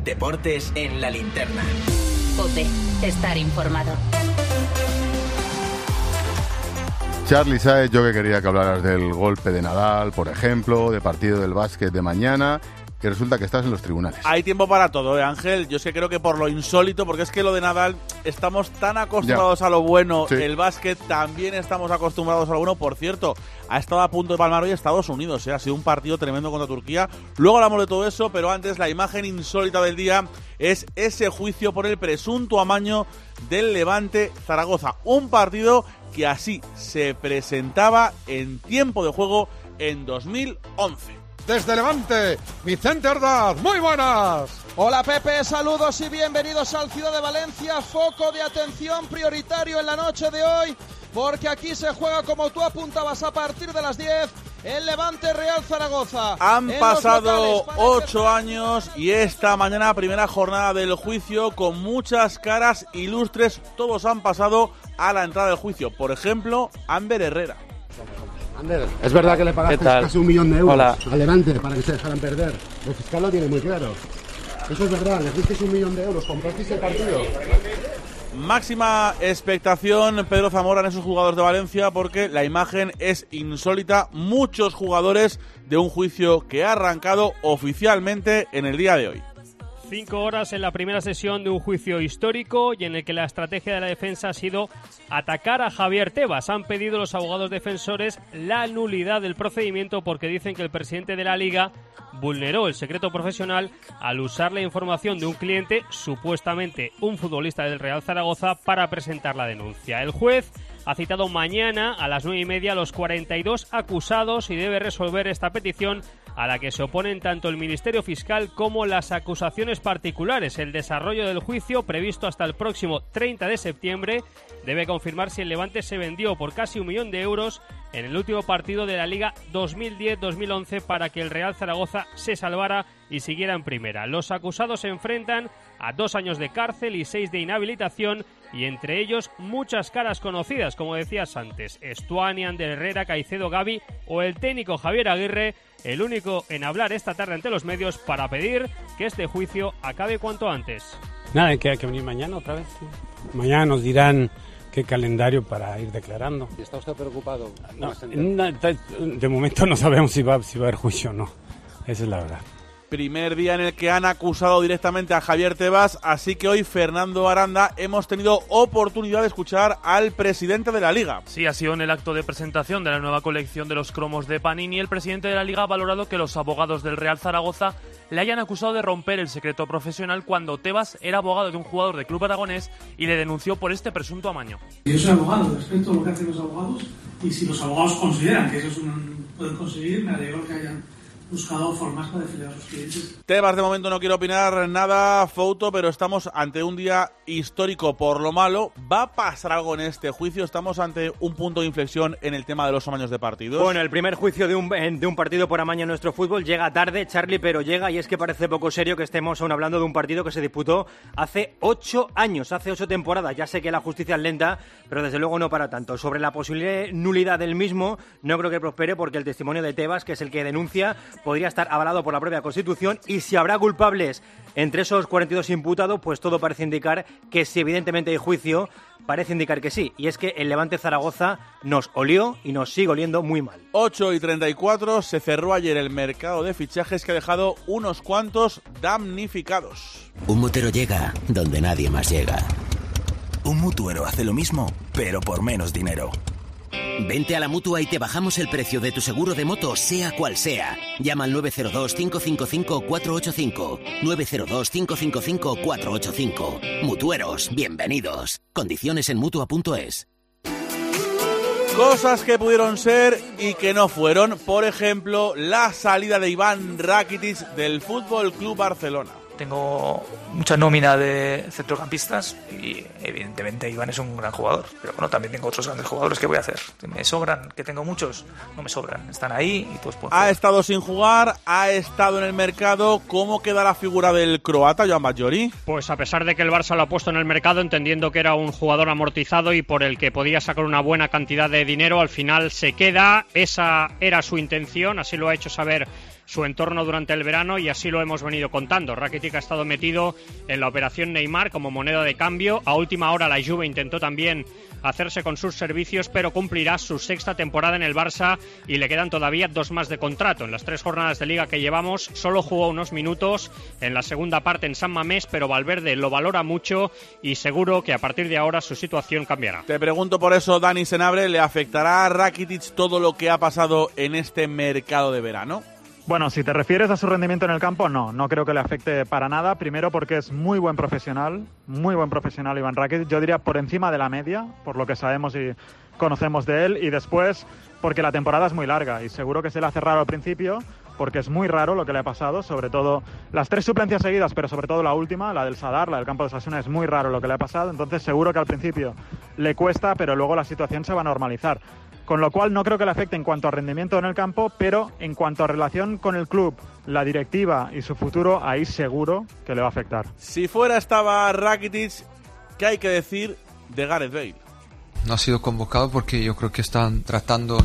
Deportes en la linterna. COPE. Estar informado. Charly, ¿sabes yo que quería que hablaras del golpe de Nadal, por ejemplo, de partido del básquet de mañana? Que resulta que estás en los tribunales. Hay tiempo para todo, Ángel. Yo es que creo que por lo insólito, porque es que lo de Nadal, estamos tan acostumbrados a lo bueno, sí. El básquet también estamos acostumbrados a lo bueno. Por cierto, ha estado a punto de palmar hoy Estados Unidos, ha sido un partido tremendo contra Turquía. Luego hablamos de todo eso, pero antes la imagen insólita del día es ese juicio por el presunto amaño del Levante Zaragoza. Un partido que así se presentaba en tiempo de juego en 2011. Desde Levante, Vicente Ordaz, muy buenas. Hola Pepe, saludos y bienvenidos al Ciudad de Valencia. Foco de atención prioritario en la noche de hoy, porque aquí se juega, como tú apuntabas, a partir de las 10, el Levante Real Zaragoza. Han pasado 8 años y esta mañana primera jornada del juicio con muchas caras ilustres. Todos han pasado a la entrada del juicio. Por ejemplo, Ander Herrera. Ander, ¿es verdad que le pagaste casi 1 millón de euros al Levante para que se dejaran perder? El fiscal lo tiene muy claro. Eso es verdad, le disteis 1 millón de euros, comprasteis el partido. Máxima expectación, Pedro Zamora, en esos jugadores de Valencia, porque la imagen es insólita. Muchos jugadores de un juicio que ha arrancado oficialmente en el día de hoy. 5 horas en la primera sesión de un juicio histórico y en el que la estrategia de la defensa ha sido atacar a Javier Tebas. Han pedido los abogados defensores la nulidad del procedimiento porque dicen que el presidente de la Liga vulneró el secreto profesional al usar la información de un cliente, supuestamente un futbolista del Real Zaragoza, para presentar la denuncia. El juez ha citado mañana a las 9:30 a los 42 acusados y debe resolver esta petición, a la que se oponen tanto el Ministerio Fiscal como las acusaciones particulares. El desarrollo del juicio, previsto hasta el próximo 30 de septiembre, debe confirmar si el Levante se vendió por casi 1 millón de euros en el último partido de la Liga 2010-2011 para que el Real Zaragoza se salvara y siguiera en primera. Los acusados se enfrentan a 2 años de cárcel y 6 de inhabilitación, y entre ellos muchas caras conocidas, como decías antes: Estuani, Ander Herrera, Caicedo, Gavi o el técnico Javier Aguirre, el único en hablar esta tarde ante los medios para pedir que este juicio acabe cuanto antes. Nada, hay que venir mañana otra vez. Mañana nos dirán qué calendario para ir declarando. ¿Y está usted preocupado? No, de momento no sabemos si va a haber juicio o no. Esa es la verdad. Primer día en el que han acusado directamente a Javier Tebas, así que hoy, Fernando Aranda, hemos tenido oportunidad de escuchar al presidente de la Liga. Sí, ha sido en el acto de presentación de la nueva colección de los cromos de Panini. El presidente de la Liga ha valorado que los abogados del Real Zaragoza le hayan acusado de romper el secreto profesional cuando Tebas era abogado de un jugador del club aragonés y le denunció por este presunto amaño. Yo soy abogado, respeto lo que hacen los abogados, y si los abogados consideran que eso pueden conseguir, me alegro que hayan buscado formas para defender a sus clientes. Tebas de momento no quiere opinar nada, Fouto, pero estamos ante un día histórico por lo malo. ¿Va a pasar algo en este juicio? ¿Estamos ante un punto de inflexión en el tema de los amaños de partidos? Bueno, el primer juicio de un partido por amaño en nuestro fútbol llega tarde, Charly, pero llega, y es que parece poco serio que estemos aún hablando de un partido que se disputó hace 8 años, hace 8 temporadas. Ya sé que la justicia es lenta, pero desde luego no para tanto. Sobre la posible nulidad del mismo, no creo que prospere, porque el testimonio de Tebas, que es el que denuncia, podría estar avalado por la propia Constitución, y si habrá culpables entre esos 42 imputados, pues todo parece indicar que si evidentemente hay juicio, parece indicar que sí, y es que el Levante Zaragoza nos olió y nos sigue oliendo muy mal. 8:34, se cerró ayer el mercado de fichajes, que ha dejado unos cuantos damnificados. Un mutero llega donde nadie más llega. Un mutuero hace lo mismo, pero por menos dinero. Vente a la Mutua y te bajamos el precio de tu seguro de moto, sea cual sea. Llama al 902-555-485. 902-555-485. Mutueros, bienvenidos. Condiciones en Mutua.es. Cosas que pudieron ser y que no fueron. Por ejemplo, la salida de Iván Rakitic del Fútbol Club Barcelona. Tengo mucha nómina de centrocampistas y evidentemente Iván es un gran jugador, pero bueno, también tengo otros grandes jugadores. ¿Qué voy a hacer? ¿Me sobran? ¿Que tengo muchos? No me sobran, están ahí y pues ha estado sin jugar, ha estado en el mercado. ¿Cómo queda la figura del croata, Joan Batllori? Pues a pesar de que el Barça lo ha puesto en el mercado entendiendo que era un jugador amortizado y por el que podía sacar una buena cantidad de dinero, al final se queda. Esa era su intención, así lo ha hecho saber su entorno durante el verano y así lo hemos venido contando. Rakitic ha estado metido en la operación Neymar como moneda de cambio. A última hora la Juve intentó también hacerse con sus servicios, pero cumplirá su 6ª temporada en el Barça y le quedan todavía 2 más de contrato. En las 3 jornadas de Liga que llevamos solo jugó unos minutos en la segunda parte en San Mamés, pero Valverde lo valora mucho y seguro que a partir de ahora su situación cambiará. Te pregunto por eso, Dani Senabre, ¿le afectará a Rakitic todo lo que ha pasado en este mercado de verano? Bueno, si te refieres a su rendimiento en el campo, no creo que le afecte para nada. Primero porque es muy buen profesional Iván Rakitic, yo diría por encima de la media, por lo que sabemos y conocemos de él, y después porque la temporada es muy larga y seguro que se le hace raro al principio, porque es muy raro lo que le ha pasado, sobre todo las 3 suplencias seguidas, pero sobre todo la última, la del Sadar, la del campo de Osasuna, es muy raro lo que le ha pasado, entonces seguro que al principio le cuesta, pero luego la situación se va a normalizar. Con lo cual no creo que le afecte en cuanto a rendimiento en el campo, pero en cuanto a relación con el club, la directiva y su futuro, ahí seguro que le va a afectar. Si fuera estaba Rakitic, ¿qué hay que decir de Gareth Bale? No ha sido convocado porque yo creo que están tratando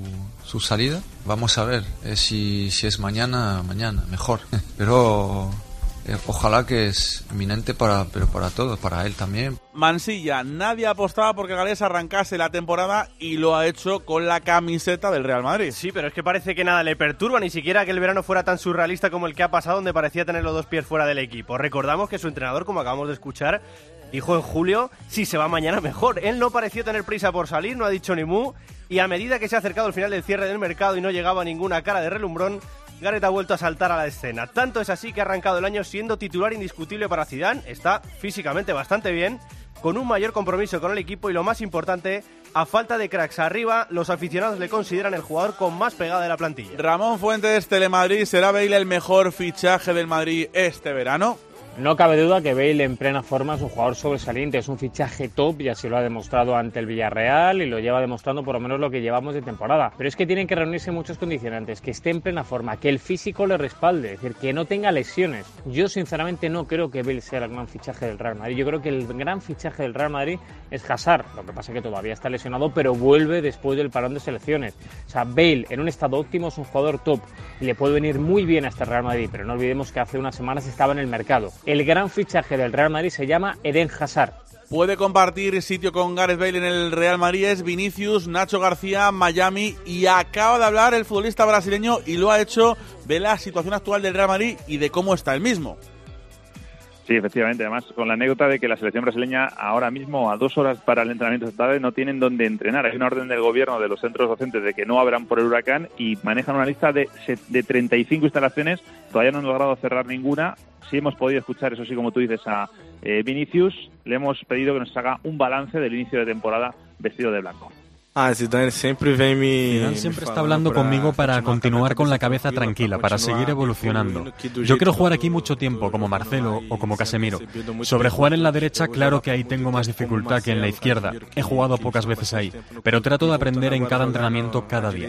su salida. Vamos a ver si es mañana, mejor. Pero ojalá que es inminente para todos, para él también. Mansilla, nadie apostaba porque el galés arrancase la temporada y lo ha hecho con la camiseta del Real Madrid. Sí, pero es que parece que nada le perturba, ni siquiera que el verano fuera tan surrealista como el que ha pasado, donde parecía tener los 2 pies fuera del equipo. Recordamos que su entrenador, como acabamos de escuchar, dijo en julio, si se va mañana mejor. Él no pareció tener prisa por salir, no ha dicho ni mu, y a medida que se ha acercado el final del cierre del mercado y no llegaba ninguna cara de relumbrón, Gareth ha vuelto a saltar a la escena. Tanto es así que ha arrancado el año siendo titular indiscutible para Zidane, está físicamente bastante bien, con un mayor compromiso con el equipo y lo más importante, a falta de cracks arriba, los aficionados le consideran el jugador con más pegada de la plantilla. Ramón Fuentes, Telemadrid, ¿será Bale el mejor fichaje del Madrid este verano? No cabe duda que Bale en plena forma es un jugador sobresaliente, es un fichaje top y así lo ha demostrado ante el Villarreal y lo lleva demostrando por lo menos lo que llevamos de temporada. Pero es que tienen que reunirse muchos condicionantes, que esté en plena forma, que el físico le respalde, es decir, que no tenga lesiones. Yo sinceramente no creo que Bale sea el gran fichaje del Real Madrid, yo creo que el gran fichaje del Real Madrid es Hazard, lo que pasa es que todavía está lesionado pero vuelve después del parón de selecciones. O sea, Bale en un estado óptimo es un jugador top y le puede venir muy bien a este Real Madrid, pero no olvidemos que hace unas semanas estaba en el mercado. El gran fichaje del Real Madrid se llama Eden Hazard. Puede compartir sitio con Gareth Bale en el Real Madrid, es Vinicius, Nacho García, Miami, y acaba de hablar el futbolista brasileño y lo ha hecho de la situación actual del Real Madrid y de cómo está el mismo. Sí, efectivamente, además con la anécdota de que la selección brasileña ahora mismo a 2 horas para el entrenamiento esta tarde no tienen dónde entrenar. Hay una orden del gobierno de los centros docentes de que no abran por el huracán y manejan una lista de 35 instalaciones, todavía no han logrado cerrar ninguna. Sí hemos podido escuchar, eso sí, como tú dices, a Vinicius, le hemos pedido que nos haga un balance del inicio de temporada vestido de blanco. Zidane siempre está hablando conmigo para continuar con la cabeza tranquila, para seguir evolucionando. Yo quiero jugar aquí mucho tiempo, como Marcelo o como Casemiro. Sobre jugar en la derecha, claro que ahí tengo más dificultad que en la izquierda. He jugado pocas veces ahí, pero trato de aprender en cada entrenamiento cada día.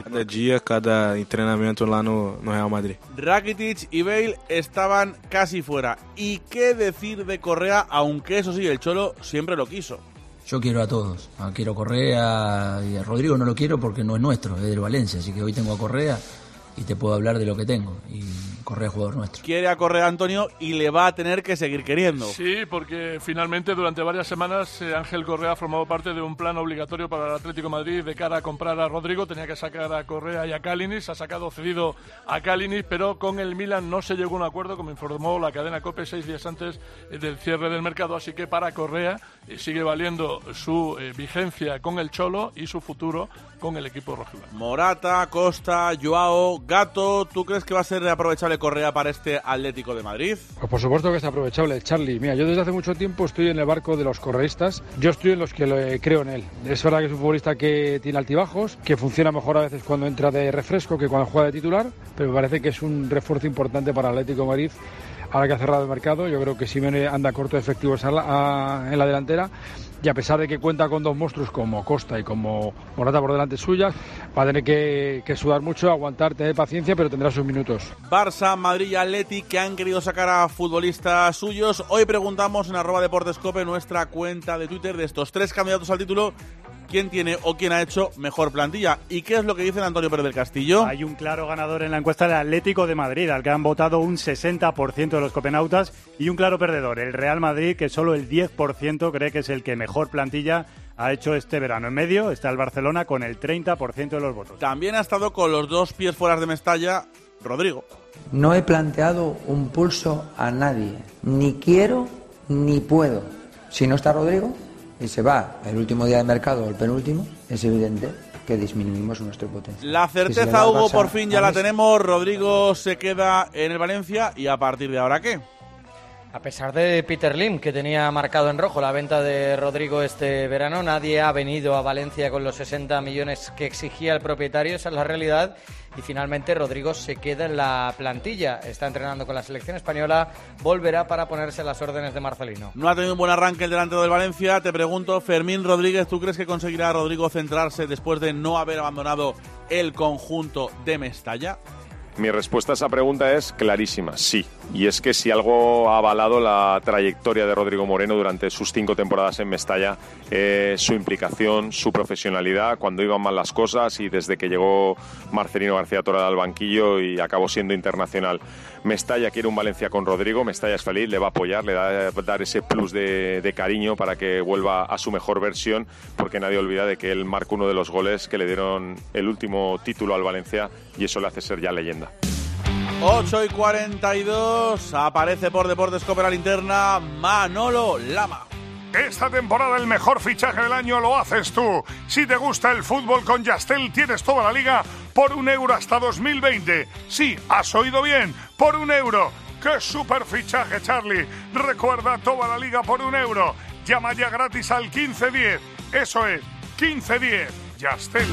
Cada entrenamiento en Real Madrid. Rakitic y Bale estaban casi fuera. ¿Y qué decir de Correa, aunque eso sí, el Cholo siempre lo quiso? Yo quiero a todos, quiero a Correa y a Rodrigo no lo quiero porque no es nuestro, es del Valencia, así que hoy tengo a Correa y te puedo hablar de lo que tengo, y Correa es jugador nuestro. Quiere a Correa, Antonio, y le va a tener que seguir queriendo. Sí, porque finalmente durante varias semanas Ángel Correa ha formado parte de un plan obligatorio para el Atlético de Madrid de cara a comprar a Rodrigo. Tenía que sacar a Correa y a Kalinic, ha sacado cedido a Kalinic, pero con el Milan no se llegó a un acuerdo, como informó la cadena COPE 6 días antes del cierre del mercado, así que para Correa sigue valiendo su vigencia con el Cholo y su futuro con el equipo rojiblanco. Morata, Costa, Joao, Gato, ¿tú crees que va a ser aprovechable Correa para este Atlético de Madrid? Pues por supuesto que es aprovechable, Charlie. Mira, yo desde hace mucho tiempo estoy en el barco de los correístas. Yo estoy en los que creo en él. Es verdad que es un futbolista que tiene altibajos, que funciona mejor a veces cuando entra de refresco que cuando juega de titular, pero me parece que es un refuerzo importante para el Atlético de Madrid. Ahora que ha cerrado el mercado, yo creo que Simeone anda corto de efectivos en la delantera, y a pesar de que cuenta con 2 monstruos como Costa y como Morata por delante suyas, va a tener que sudar mucho, aguantar, tener paciencia, pero tendrá sus minutos. Barça, Madrid y Atleti, que han querido sacar a futbolistas suyos. Hoy preguntamos en @DeportesCope, nuestra cuenta de Twitter, de estos 3 candidatos al título, quién tiene o quién ha hecho mejor plantilla. ¿Y qué es lo que dice Antonio Pérez del Castillo? Hay un claro ganador en la encuesta del Atlético de Madrid, al que han votado un 60% de los copenautas, y un claro perdedor, el Real Madrid, que solo el 10% cree que es el que mejor plantilla ha hecho este verano. En medio está el Barcelona con el 30% de los votos. También ha estado con los 2 pies fuera de Mestalla Rodrigo. No he planteado un pulso a nadie, ni quiero ni puedo. Si no está Rodrigo y se va el último día de mercado o el penúltimo, es evidente que disminuimos nuestro potencial. La certeza, Hugo, por fin ya la tenemos. Rodrigo se queda en el Valencia, y a partir de ahora, ¿qué? A pesar de Peter Lim, que tenía marcado en rojo la venta de Rodrigo este verano, nadie ha venido a Valencia con los 60 millones que exigía el propietario, esa es la realidad, y finalmente Rodrigo se queda en la plantilla. Está entrenando con la selección española, volverá para ponerse a las órdenes de Marcelino. No ha tenido un buen arranque el delantero del Valencia. Te pregunto, Fermín Rodríguez, ¿tú crees que conseguirá Rodrigo centrarse después de no haber abandonado el conjunto de Mestalla? Mi respuesta a esa pregunta es clarísima, sí. Y es que si algo ha avalado la trayectoria de Rodrigo Moreno durante sus 5 temporadas en Mestalla, su implicación, su profesionalidad, cuando iban mal las cosas, y desde que llegó Marcelino García Toral al banquillo y acabó siendo internacional. Mestalla quiere un Valencia con Rodrigo, Mestalla es feliz, le va a apoyar, le va a dar ese plus de cariño para que vuelva a su mejor versión, porque nadie olvida de que él marcó uno de los goles que le dieron el último título al Valencia, y eso le hace ser ya leyenda. 8:42, aparece por Deportes Cope la linterna Manolo Lama. Esta temporada el mejor fichaje del año lo haces tú. Si te gusta el fútbol, con Yastel tienes toda la liga por €1 hasta 2020. Sí, has oído bien, por €1. ¡Qué super fichaje, Charlie! Recuerda, toda la liga por €1. Llama ya gratis al 1510. Eso es, 1510. Yastel.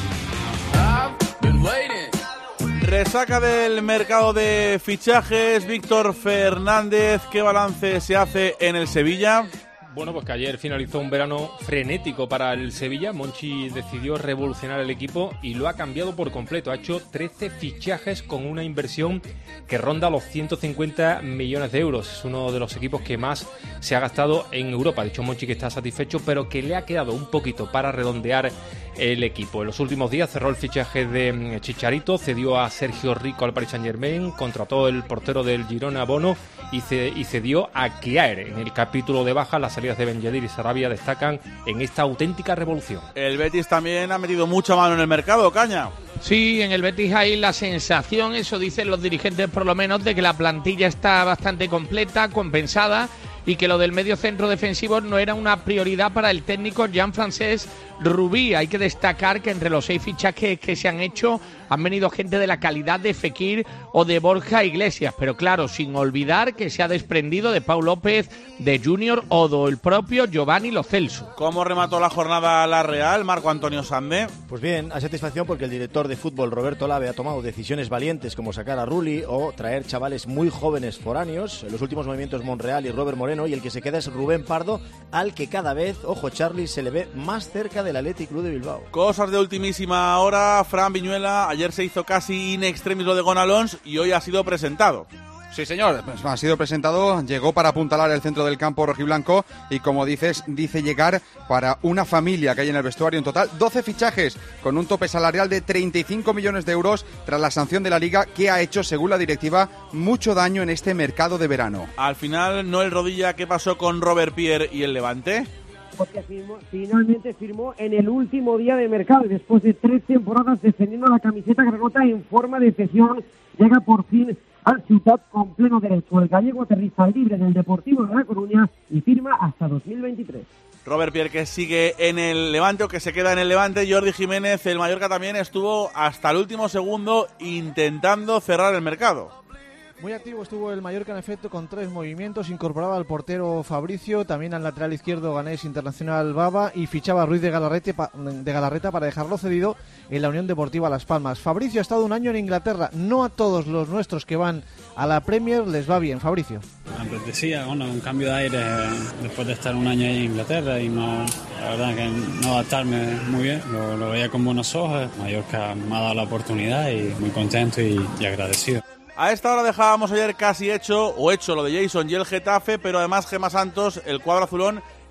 Resaca del mercado de fichajes. Víctor Fernández, ¿qué balance se hace en el Sevilla? Bueno, pues que ayer finalizó un verano frenético para el Sevilla. Monchi decidió revolucionar el equipo y lo ha cambiado por completo. Ha hecho 13 fichajes con una inversión que ronda los 150 millones de euros. Es uno de los equipos que más se ha gastado en Europa. Ha dicho Monchi que está satisfecho, pero que le ha quedado un poquito para redondear el equipo. En los últimos días cerró el fichaje de Chicharito, cedió a Sergio Rico al Paris Saint-Germain, contrató el portero del Girona Bono y cedió a Kjaer. En el capítulo de baja, las salidas de Ben Yedder y Sarabia destacan en esta auténtica revolución. El Betis también ha metido mucha mano en el mercado, Caña. Sí, en el Betis hay la sensación, eso dicen los dirigentes por lo menos, de que la plantilla está bastante completa, compensada, y que lo del medio centro defensivo no era una prioridad para el técnico Jean-François Rubí. Hay que destacar que entre los 6 fichajes que se han hecho han venido gente de la calidad de Fekir o de Borja Iglesias, pero claro, sin olvidar que se ha desprendido de Pau López, de Junior o del propio Giovanni Lo Celso. ¿Cómo remató la jornada la Real, Marco Antonio Sande? Pues bien, a satisfacción, porque el director de fútbol Roberto Lave ha tomado decisiones valientes como sacar a Rulli o traer chavales muy jóvenes foráneos. En los últimos movimientos Monreal y Robert Moreno, y el que se queda es Rubén Pardo, al que cada vez, ojo Charlie, se le ve más cerca del Athletic Club de Bilbao. Cosas de ultimísima hora. Fran Viñuela, ayer se hizo casi in extremis lo de Gonalons y hoy ha sido presentado. Sí, señor, pues ha sido presentado, llegó para apuntalar el centro del campo rojiblanco y, como dices, dice llegar para una familia que hay en el vestuario. En total 12 fichajes con un tope salarial de 35 millones de euros tras la sanción de la Liga, que ha hecho, según la directiva, mucho daño en este mercado de verano. Al final, Noel Rodilla, ¿qué pasó con Robert Pierre y el Levante? Porque finalmente firmó en el último día de mercado y después de 3 temporadas defendiendo la camiseta granota en forma de cesión, llega por fin al Ciutat con pleno derecho. El gallego aterriza libre del Deportivo de La Coruña y firma hasta 2023. Robert Pierre, que sigue en el Levante, o que se queda en el Levante. Jordi Jiménez, el Mallorca, también estuvo hasta el último segundo intentando cerrar el mercado. Muy activo estuvo el Mallorca, en efecto, con 3 movimientos. Incorporaba al portero Fabricio, también al lateral izquierdo ganés internacional Baba, y fichaba a Ruiz de Galarreta para dejarlo cedido en la Unión Deportiva Las Palmas. Fabricio ha estado un año en Inglaterra. No a todos los nuestros que van a la Premier les va bien, Fabricio. Pues decía, bueno, un cambio de aire después de estar un año ahí en Inglaterra y no, la verdad que no adaptarme muy bien. Lo veía con buenos ojos. Mallorca me ha dado la oportunidad y muy contento y agradecido. A esta hora dejábamos ayer casi hecho lo de Jason y el Getafe, pero además Gemma Santos, el cuadro azulón,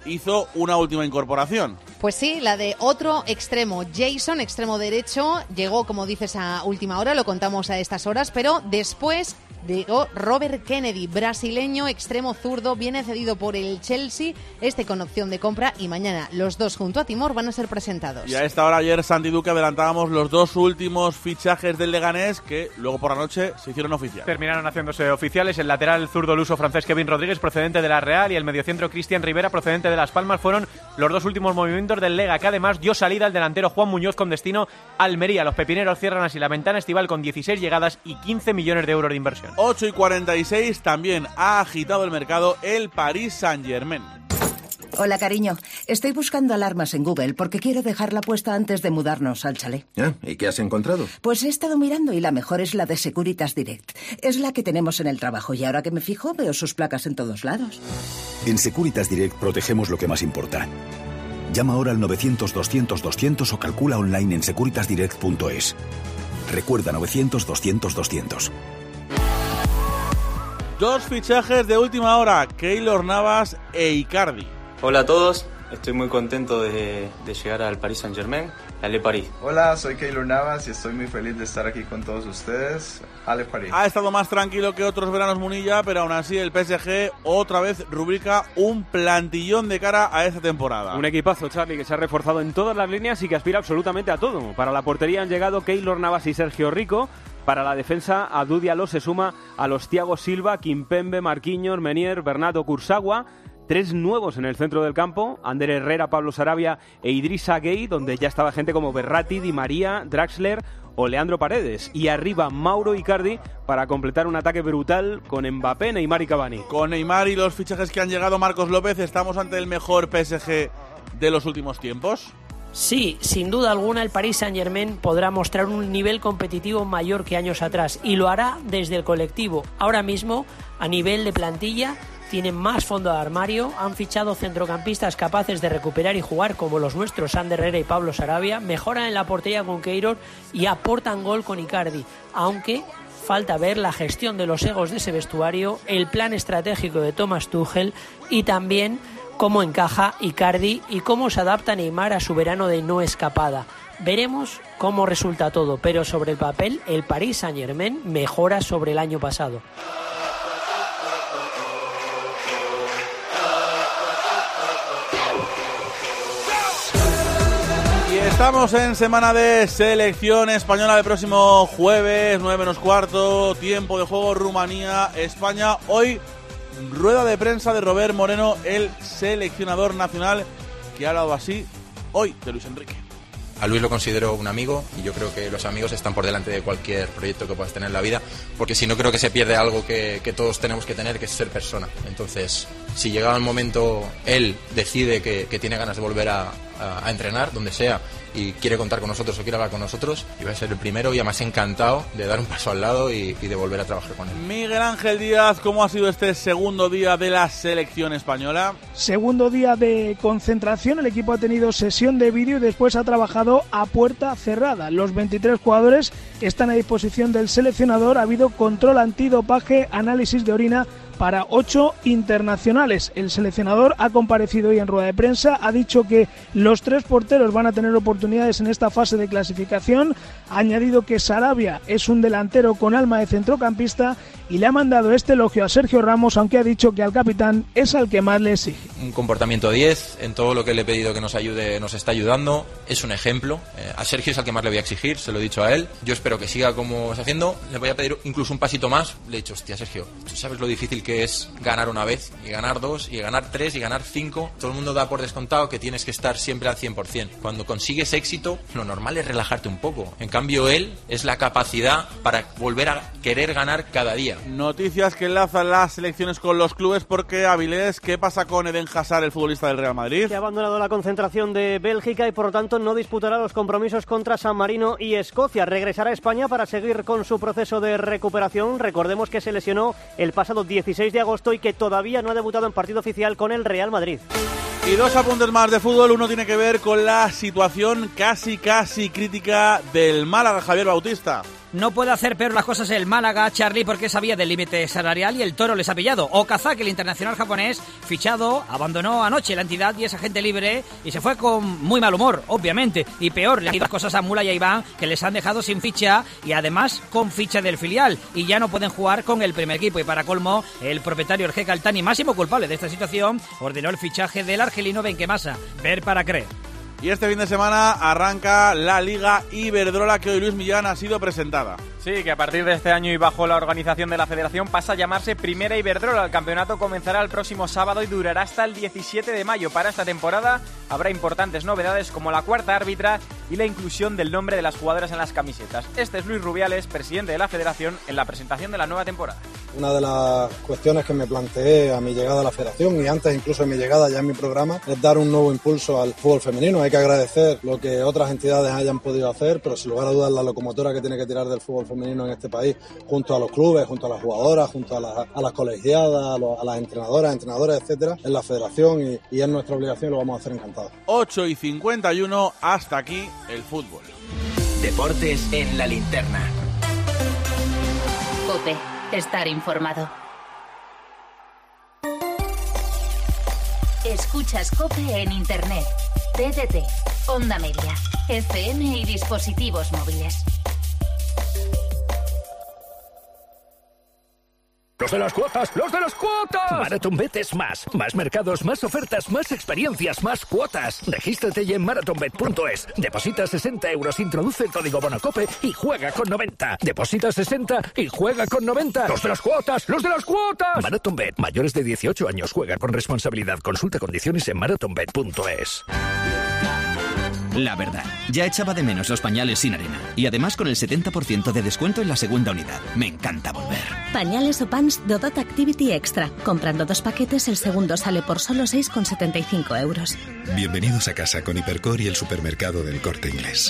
hizo una última incorporación. Pues sí, la de otro extremo, Jason, extremo derecho, llegó, como dices, a última hora, lo contamos a estas horas, pero después llegó Robert Kennedy, brasileño, extremo zurdo, viene cedido por el Chelsea, con opción de compra, y mañana los dos junto a Timor van a ser presentados. Y a esta hora ayer, Santi Duque, adelantábamos los dos últimos fichajes del Leganés que luego por la noche se hicieron oficiales. Terminaron haciéndose oficiales. El lateral zurdo luso francés Kevin Rodríguez, procedente de la Real, y el mediocentro Cristian Rivera, procedente de Las Palmas, fueron los dos últimos movimientos del Lega, que además dio salida al delantero Juan Muñoz con destino a Almería. Los pepineros cierran así la ventana estival con 16 llegadas y 15 millones de euros de inversión. 8:46, también ha agitado el mercado el Paris Saint-Germain. Hola, cariño. Estoy buscando alarmas en Google porque quiero dejarla puesta antes de mudarnos al chalet. ¿Y qué has encontrado? Pues he estado mirando y la mejor es la de Securitas Direct. Es la que tenemos en el trabajo y ahora que me fijo veo sus placas en todos lados. En Securitas Direct protegemos lo que más importa. Llama ahora al 900-200-200 o calcula online en securitasdirect.es. Recuerda, 900-200-200. Dos fichajes de última hora, Keylor Navas e Icardi. Hola a todos, estoy muy contento de llegar al Paris Saint-Germain, Ale Paris. Hola, soy Keylor Navas y estoy muy feliz de estar aquí con todos ustedes. Ale Paris. Ha estado más tranquilo que otros veranos Munilla, pero aún así el PSG otra vez rubrica un plantillón de cara a esta temporada. Un equipazo, Charlie, que se ha reforzado en todas las líneas y que aspira absolutamente a todo. Para la portería han llegado Keylor Navas y Sergio Rico. Para la defensa, Abdou Diallo se suma a los Thiago Silva, Kimpembe, Marquinhos, Menier, Bernardo Kurzawa. 3 nuevos en el centro del campo, Ander Herrera, Pablo Sarabia e Idrissa Gueye, donde ya estaba gente como Verratti, Di María, Draxler o Leandro Paredes. Y arriba Mauro Icardi para completar un ataque brutal con Mbappé, Neymar y Cavani. Con Neymar y los fichajes que han llegado, Marcos López, ¿estamos ante el mejor PSG de los últimos tiempos? Sí, sin duda alguna el Paris Saint-Germain podrá mostrar un nivel competitivo mayor que años atrás y lo hará desde el colectivo. Ahora mismo, a nivel de plantilla, tienen más fondo de armario, han fichado centrocampistas capaces de recuperar y jugar como los nuestros, Ander Herrera y Pablo Sarabia, mejoran en la portería con Keylor y aportan gol con Icardi, aunque falta ver la gestión de los egos de ese vestuario, el plan estratégico de Thomas Tuchel y también cómo encaja Icardi y cómo se adapta Neymar a su verano de no escapada. Veremos cómo resulta todo, pero sobre el papel el Paris Saint-Germain mejora sobre el año pasado. Estamos en semana de selección española, el próximo jueves, 9:15, tiempo de juego, Rumanía, España. Hoy, rueda de prensa de Robert Moreno, el seleccionador nacional, que ha hablado así hoy de Luis Enrique. A Luis lo considero un amigo y yo creo que los amigos están por delante de cualquier proyecto que puedas tener en la vida, porque si no creo que se pierde algo que todos tenemos que tener, que es ser persona. Entonces, si llegado el momento él decide que tiene ganas de volver a entrenar, donde sea, y quiere contar con nosotros o quiere hablar con nosotros, yo voy a ser el primero y además encantado de dar un paso al lado y de volver a trabajar con él. Miguel Ángel Díaz, ¿cómo ha sido este segundo día de la selección española? Segundo día de concentración, el equipo ha tenido sesión de vídeo y después ha trabajado a puerta cerrada. Los 23 jugadores están a disposición del seleccionador, ha habido control antidopaje, análisis de orina para 8 internacionales. El seleccionador ha comparecido hoy en rueda de prensa, ha dicho que los 3 porteros van a tener oportunidades en esta fase de clasificación, ha añadido que Sarabia es un delantero con alma de centrocampista y le ha mandado este elogio a Sergio Ramos, aunque ha dicho que al capitán es al que más le exige. Un comportamiento 10, en todo lo que le he pedido que nos ayude, nos está ayudando, es un ejemplo. A Sergio es al que más le voy a exigir, se lo he dicho a él. Yo espero que siga como está haciendo, le voy a pedir incluso un pasito más. Le he dicho, hostia Sergio, ¿tú sabes lo difícil que es ganar una vez, y ganar 2, y ganar 3, y ganar 5? Todo el mundo da por descontado que tienes que estar siempre al 100%. Cuando consigues éxito, lo normal es relajarte un poco. En cambio, él es la capacidad para volver a querer ganar cada día. Noticias que enlazan las selecciones con los clubes, porque Avilés, ¿qué pasa con Eden Hazard, el futbolista del Real Madrid? Que ha abandonado la concentración de Bélgica y por lo tanto no disputará los compromisos contra San Marino y Escocia. Regresará a España para seguir con su proceso de recuperación. Recordemos que se lesionó el pasado 16 de agosto y que todavía no ha debutado en partido oficial con el Real Madrid. Y 2 apuntes más de fútbol. Uno tiene que ver con la situación casi crítica del Málaga, Javier Bautista. No puede hacer peor las cosas el Málaga, Charlie, porque sabía del límite salarial y el toro les ha pillado. Okazaki, el internacional japonés, fichado, abandonó anoche la entidad y es agente libre y se fue con muy mal humor, obviamente. Y peor, le han ido las cosas a Mula y a Iván, que les han dejado sin ficha y además con ficha del filial. Y ya no pueden jugar con el primer equipo. Y para colmo, el propietario Orge Caltani, máximo culpable de esta situación, ordenó el fichaje del argelino Benquemasa. Ver para creer. Y este fin de semana arranca la Liga Iberdrola, que hoy Luis Millán ha sido presentada. Sí, que a partir de este año y bajo la organización de la Federación pasa a llamarse Primera Iberdrola. El campeonato comenzará el próximo sábado y durará hasta el 17 de mayo. Para esta temporada habrá importantes novedades como la cuarta árbitra y la inclusión del nombre de las jugadoras en las camisetas. Este es Luis Rubiales, presidente de la Federación, en la presentación de la nueva temporada. Una de las cuestiones que me planteé a mi llegada a la Federación y antes incluso de mi llegada ya en mi programa es dar un nuevo impulso al fútbol femenino. Hay que agradecer lo que otras entidades hayan podido hacer, pero sin lugar a dudas la locomotora que tiene que tirar del fútbol femenino en este país, junto a los clubes, junto a las jugadoras, junto a las colegiadas, a las entrenadores, etcétera, es la Federación y es nuestra obligación y lo vamos a hacer encantados. 8:51, hasta aquí el fútbol. Deportes en la linterna. COPE, estar informado. Escuchas COPE en Internet, TDT, Onda Media, FM y dispositivos móviles. ¡Los de las cuotas! ¡Los de las cuotas! MarathonBet es más. Más mercados, más ofertas, más experiencias, más cuotas. Regístrate ya en marathonbet.es. Deposita 60 euros, introduce el código BONOCOPE y juega con 90. Deposita 60 y juega con 90. ¡Los de las cuotas! ¡Los de las cuotas! MarathonBet. Mayores de 18 años. Juega con responsabilidad. Consulta condiciones en marathonbet.es. La verdad, ya echaba de menos los pañales sin arena. Y además con el 70% de descuento en la segunda unidad. Me encanta volver. Pañales o pants Dodot Activity Extra. Comprando 2 paquetes, el segundo sale por solo 6,75 euros. Bienvenidos a casa con Hipercor y el supermercado del Corte Inglés.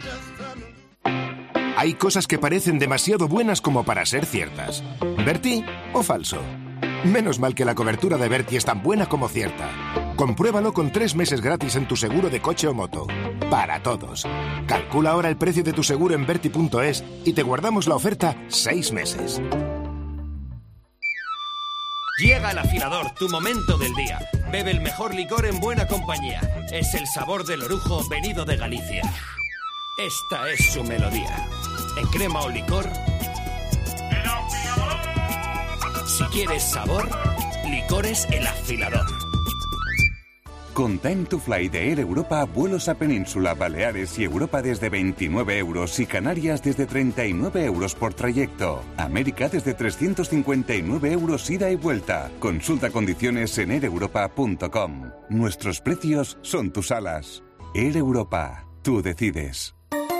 Hay cosas que parecen demasiado buenas como para ser ciertas. ¿Berti o falso? Menos mal que la cobertura de Berti es tan buena como cierta. Compruébalo con 3 meses gratis en tu seguro de coche o moto. Para todos. Calcula ahora el precio de tu seguro en Berti.es y te guardamos la oferta 6 meses. Llega el afilador, tu momento del día. Bebe el mejor licor en buena compañía. Es el sabor del orujo venido de Galicia. Esta es su melodía. En crema o licor. Si quieres sabor, licores El Afilador. Con Time to Fly de Air Europa, vuelos a Península, Baleares y Europa desde 29 euros y Canarias desde 39 euros por trayecto. América desde 359 euros ida y vuelta. Consulta condiciones en aireuropa.com. Nuestros precios son tus alas. Air Europa, tú decides.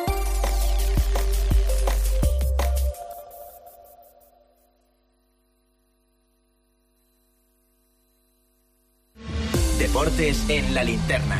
Deportes en la linterna.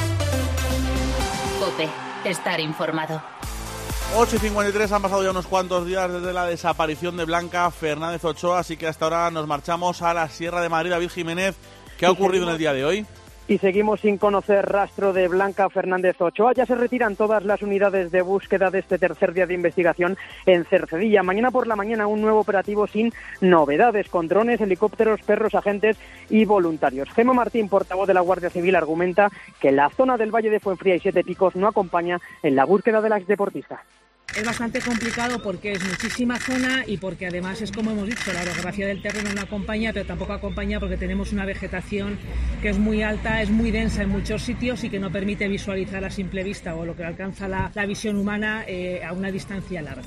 COPE, estar informado. 8:53, han pasado ya unos cuantos días desde la desaparición de Blanca Fernández Ochoa, así que hasta ahora nos marchamos a la Sierra de Madrid. David Jiménez, ¿qué ha ocurrido en el día de hoy? Y seguimos sin conocer rastro de Blanca Fernández Ochoa. Ya se retiran todas las unidades de búsqueda de este tercer día de investigación en Cercedilla. Mañana por la mañana un nuevo operativo sin novedades, con drones, helicópteros, perros, agentes y voluntarios. Gemma Martín, portavoz de la Guardia Civil, argumenta que la zona del Valle de Fuenfría y Siete Picos no acompaña en la búsqueda de la exdeportista. Es bastante complicado porque es muchísima zona y porque además es, como hemos dicho, la orografía del terreno no acompaña, pero tampoco acompaña porque tenemos una vegetación que es muy alta, es muy densa en muchos sitios y que no permite visualizar a simple vista o lo que alcanza la visión humana a una distancia larga.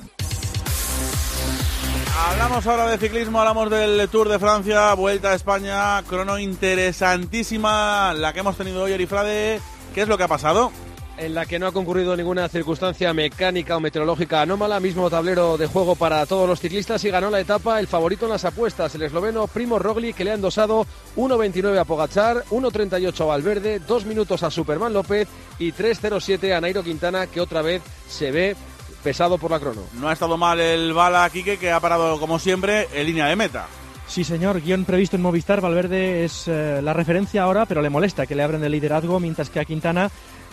Hablamos ahora de ciclismo, hablamos del Tour de Francia, Vuelta a España, crono interesantísima la que hemos tenido hoy, Erifrade. ¿Qué es lo que ha pasado? En la que no ha concurrido ninguna circunstancia mecánica o meteorológica anómala, mismo tablero de juego para todos los ciclistas y ganó la etapa el favorito en las apuestas, el esloveno Primož Roglič, que le ha endosado 1.29 a Pogačar, 1.38 a Valverde, 2 minutos a Superman López y 3.07 a Nairo Quintana, que otra vez se ve pesado por la crono. No ha estado mal el bala Quique, que ha parado como siempre en línea de meta. Sí, señor, guión previsto en Movistar. Valverde es la referencia ahora, pero le molesta que le abren el liderazgo, mientras que a Quintana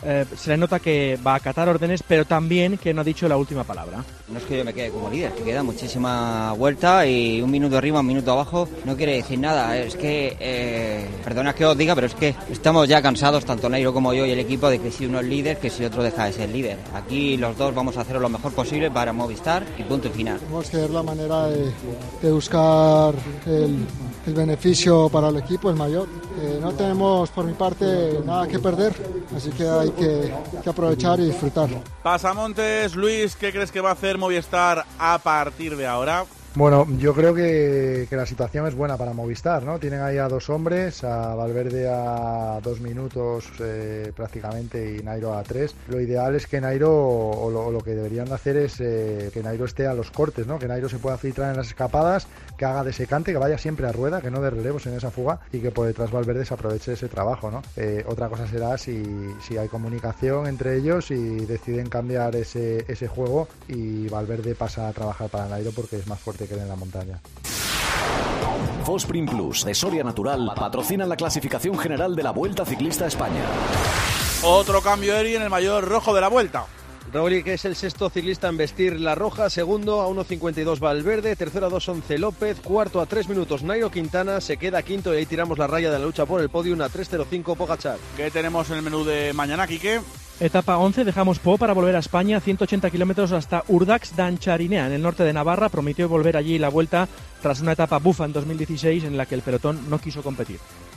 se le nota que va a acatar órdenes, pero también que no ha dicho la última palabra. No es que yo me quede como líder, que queda muchísima vuelta y un minuto arriba, un minuto abajo no quiere decir nada. Es que, perdona que os diga, pero es que estamos ya cansados, tanto Nairo como yo y el equipo, de que si uno es líder, que si otro deja de ser líder. Aquí los dos vamos a hacer lo mejor posible para Movistar y punto y final. Tenemos que ver la manera de buscar el beneficio para el equipo, el mayor. No tenemos, por mi parte, nada que perder, así que hay que aprovechar y disfrutar. Pasamontes, Luis, ¿qué crees que va a hacer Movistar a partir de ahora? Bueno, yo creo que la situación es buena para Movistar, ¿no? Tienen ahí a dos hombres, a Valverde a 2 minutos prácticamente y Nairo a 3. Lo ideal es que Nairo, o lo que deberían hacer es que Nairo esté a los cortes, ¿no? Que Nairo se pueda filtrar en las escapadas, que haga de secante, que vaya siempre a rueda, que no de relevos en esa fuga y que por detrás Valverde se aproveche ese trabajo, ¿no? Otra cosa será si hay comunicación entre ellos y deciden cambiar ese juego y Valverde pasa a trabajar para Nairo porque es más fuerte que en la montaña. Fosprin Plus de Soria Natural patrocina la clasificación general de la Vuelta Ciclista a España. Otro cambio, Eri, en el mayor rojo de la Vuelta. Roglic es el sexto ciclista en vestir la roja, segundo a 1.52 Valverde, tercero a 2.11 López, cuarto a 3 minutos Nairo Quintana, se queda quinto y ahí tiramos la raya de la lucha por el podium a 3.05 Pogačar. ¿Qué tenemos en el menú de mañana, Quique? Etapa 11, dejamos Po para volver a España, 180 kilómetros hasta Urdax-Dancharinea, en el norte de Navarra. Prometió volver allí la vuelta tras una etapa bufa en 2016 en la que el pelotón no quiso competir.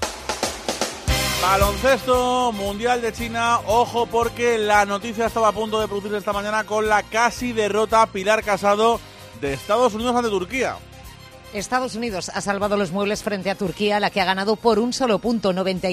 Baloncesto, Mundial de China, ojo porque la noticia estaba a punto de producirse esta mañana con la casi derrota Pilar Casado de Estados Unidos ante Turquía. Estados Unidos ha salvado los muebles frente a Turquía, la que ha ganado por un solo punto,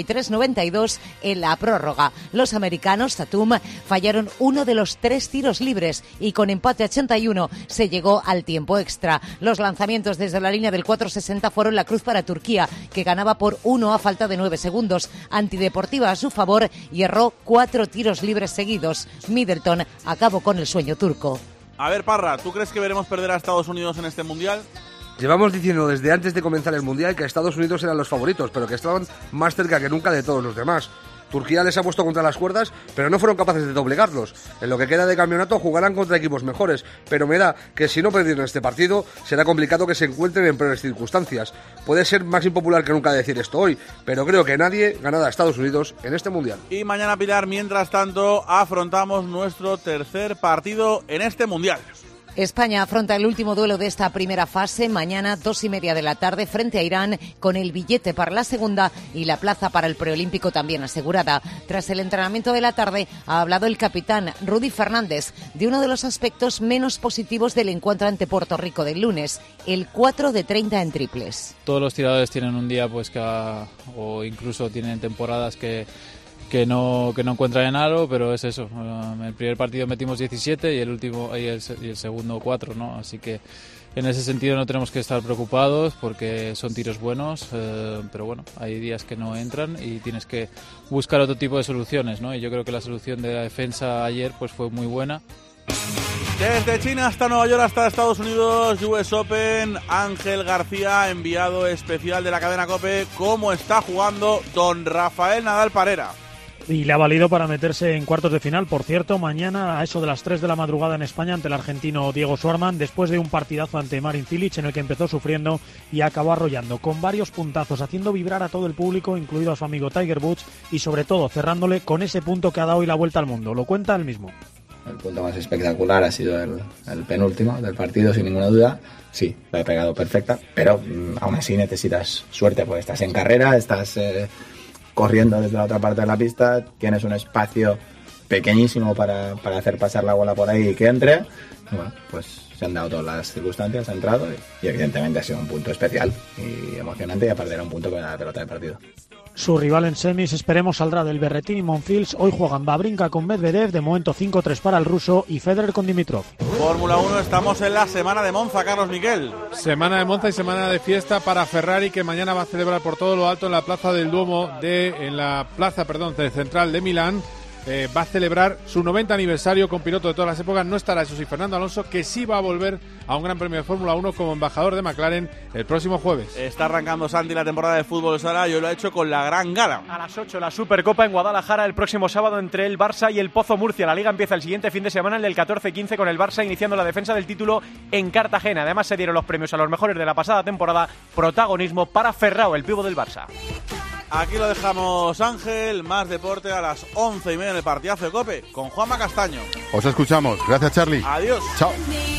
93-92 en la prórroga. Los americanos, Tatum, fallaron uno de los 3 tiros libres y con empate 81 se llegó al tiempo extra. Los lanzamientos desde la línea del 4.60 fueron la cruz para Turquía, que ganaba por 1 a falta de 9 segundos. Antideportiva a su favor y erró 4 tiros libres seguidos. Middleton acabó con el sueño turco. A ver, Parra, ¿tú crees que veremos perder a Estados Unidos en este Mundial? Llevamos diciendo desde antes de comenzar el Mundial que Estados Unidos eran los favoritos, pero que estaban más cerca que nunca de todos los demás. Turquía les ha puesto contra las cuerdas, pero no fueron capaces de doblegarlos. En lo que queda de campeonato jugarán contra equipos mejores, pero me da que si no perdieron este partido, será complicado que se encuentren en peores circunstancias. Puede ser más impopular que nunca decir esto hoy, pero creo que nadie ganará a Estados Unidos en este Mundial. Y mañana, Pilar, mientras tanto, afrontamos nuestro tercer partido en este Mundial. España afronta el último duelo de esta primera fase mañana 2:30 de la tarde frente a Irán, con el billete para la segunda y la plaza para el preolímpico también asegurada. Tras el entrenamiento de la tarde ha hablado el capitán Rudy Fernández de uno de los aspectos menos positivos del encuentro ante Puerto Rico del lunes, el 4 de 30 en triples. Todos los tiradores tienen un día o incluso tienen temporadas que no encuentran en aro, pero es eso. En el primer partido metimos 17 y el segundo 4, ¿no? Así que en ese sentido no tenemos que estar preocupados porque son tiros buenos, pero bueno, hay días que no entran y tienes que buscar otro tipo de soluciones, ¿no? Y yo creo que la solución de la defensa ayer pues fue muy buena. Desde China hasta Nueva York, hasta Estados Unidos, US Open, Ángel García, enviado especial de la cadena COPE. ¿Cómo está jugando don Rafael Nadal Parera? Y le ha valido para meterse en cuartos de final. Por cierto, mañana a eso de las 3 de la madrugada en España ante el argentino Diego Schwartzman, después de un partidazo ante Marin Cilic en el que empezó sufriendo y acabó arrollando con varios puntazos, haciendo vibrar a todo el público, incluido a su amigo Tiger Woods, y sobre todo cerrándole con ese punto que ha dado hoy la vuelta al mundo. Lo cuenta él mismo. El punto más espectacular ha sido el penúltimo del partido, sin ninguna duda. Sí, la he pegado perfecta, pero aún así necesitas suerte, porque estás en carrera, estás corriendo desde la otra parte de la pista, tienes un espacio pequeñísimo para hacer pasar la bola por ahí y que entre. Y bueno, pues se han dado todas las circunstancias, ha entrado y evidentemente ha sido un punto especial y emocionante, y aparte era un punto que era la pelota de partido. Su rival en semis, esperemos, saldrá del Berretini Monfils. Hoy juegan Wawrinka con Medvedev, de momento 5-3 para el ruso, y Federer con Dimitrov. Fórmula 1, estamos en la semana de Monza, Carlos Miquel. Semana de Monza y semana de fiesta para Ferrari, que mañana va a celebrar por todo lo alto en la plaza del Duomo, en la plaza central de Milán, va a celebrar su 90 aniversario con piloto de todas las épocas. No estará, eso sí, Fernando Alonso, que sí va a volver a un Gran Premio de Fórmula 1 como embajador de McLaren el próximo jueves. Está arrancando Santi la temporada de fútbol sala y hoy lo ha hecho con la gran gala. A las 8 la Supercopa en Guadalajara el próximo sábado entre el Barça y el Pozo Murcia. La Liga empieza el siguiente fin de semana, el del 14-15, con el Barça iniciando la defensa del título en Cartagena. Además se dieron los premios a los mejores de la pasada temporada. Protagonismo para Ferrao, el pívot del Barça. Aquí lo dejamos, Ángel. Más deporte a las 11:30 en el partidazo de COPE con Juanma Castaño. Os escuchamos. Gracias, Charlie. Adiós. Chao.